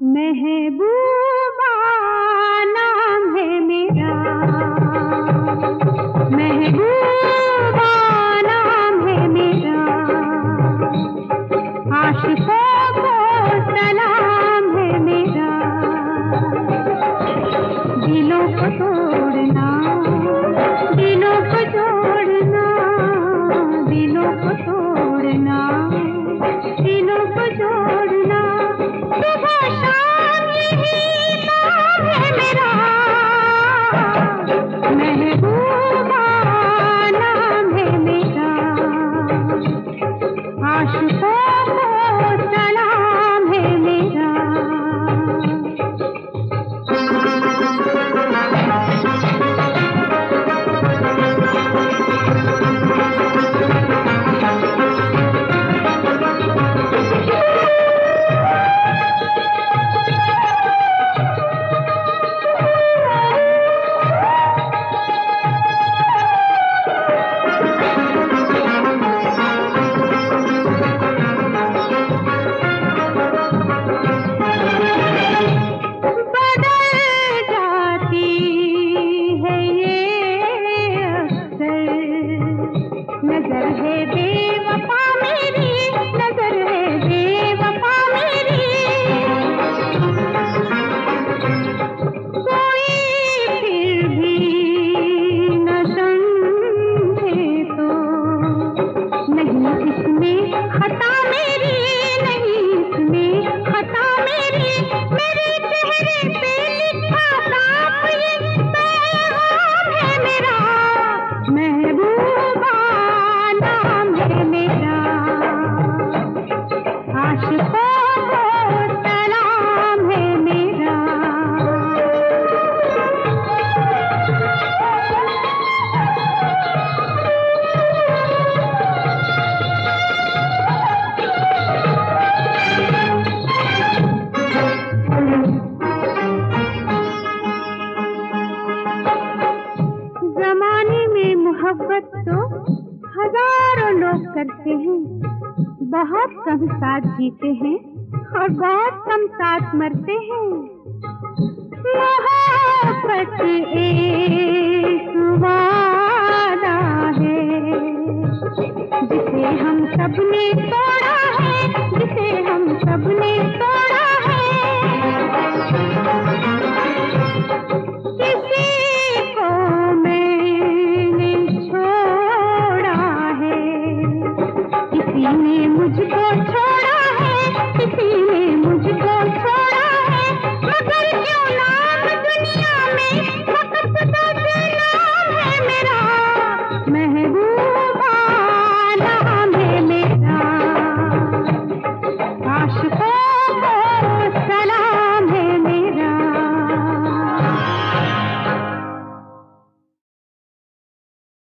महबूबा नाम है मेरा, महबूबा नाम है मेरा, आशिकों को सलाम है मेरा, दिलों को तोड़ना, दिलों को जोड़ना, दिलों को तोड़ना, दिलों को जोड़ना, सुबह शाम यही नाम है मेरा, महबूबा नाम है मेरा, आशिकों को सलाम है मेरा। नजर है बेवफा मेरी, नजर है बेवफा मेरी, कोई फिर भी न समझे तो नहीं इसमें खता मेरी, नहीं इसमें खता मेरी, मेरे चेहरे पे लिखा साफ ये पैगाम है मेरा, महबूबा नाम है मेरा, आशिकों को सलाम है मेरा। जमाने में मोहब्बत तो हजारों लोग करते हैं, बहुत कम साथ जीते हैं और बहुत कम साथ मरते हैं। मोहब्बत एक वादा है जिसे हम सबने तोड़ा है,